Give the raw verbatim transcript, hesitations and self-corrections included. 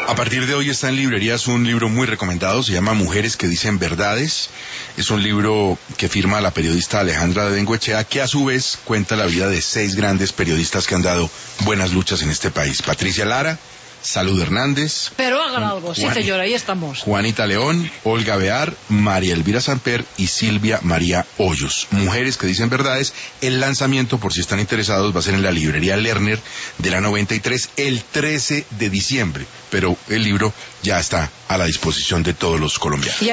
A partir de hoy está en librerías un libro muy recomendado, se llama Mujeres que dicen verdades. Es un libro que firma la periodista Alejandra de Bengoechea, que a su vez cuenta la vida de seis grandes periodistas que han dado buenas luchas en este país. Patricia Lara, Salud Hernández. Pero hagan algo, sí señora, ahí estamos. Juanita León, Olga Bear, María Elvira Samper y Silvia María Hoyos. Mujeres que dicen verdades. El lanzamiento, por si están interesados, va a ser en la librería Lerner de la noventa y tres el trece de diciembre. Pero el libro ya está a la disposición de todos los colombianos.